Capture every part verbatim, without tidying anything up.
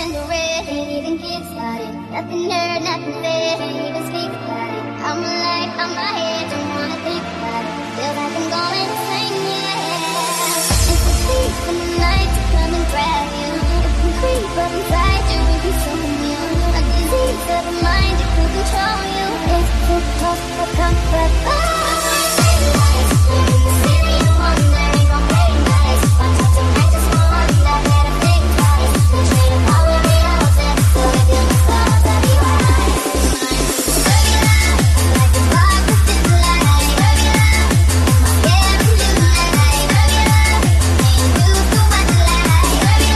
and the red, can't even get started. Nothing heard, nothing said, can't even speak about it. I'm alive, I'm my head, don't wanna think about it. Feel like I'm going insane, yeah. It's the thief in the night to come and grab you. It can creep up inside you and consume you. A disease of the mind, it could control you. It's too close for comfort. Oh, city of wonder, ain't gon' play nice. My touch of night just wonder, better think twice. The train of power be out there, so if you're the stars, I'll be right. Like the bar with this light, my hair in moonlight, ain't used to watch the light, hurry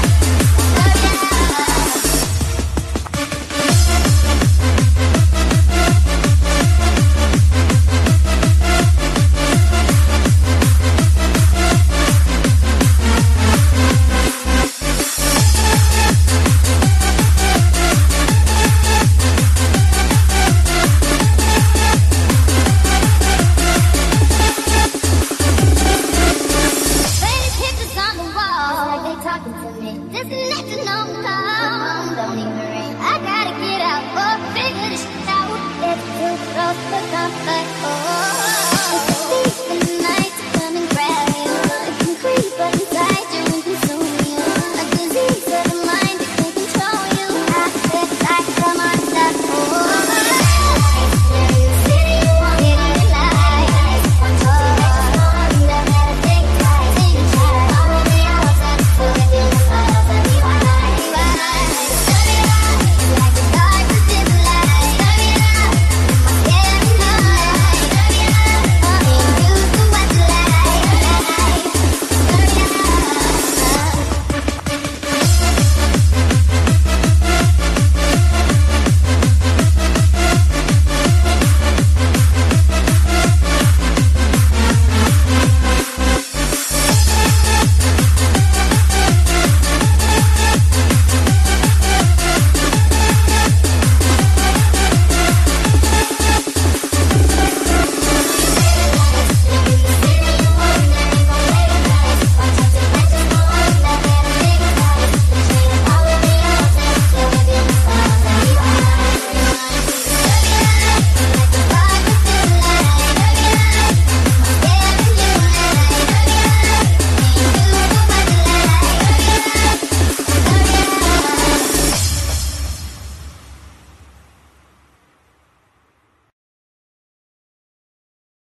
disconnecting on the phone, don't even ring. I gotta get out, oh, figure this shit out. It's too close for comfort, oh.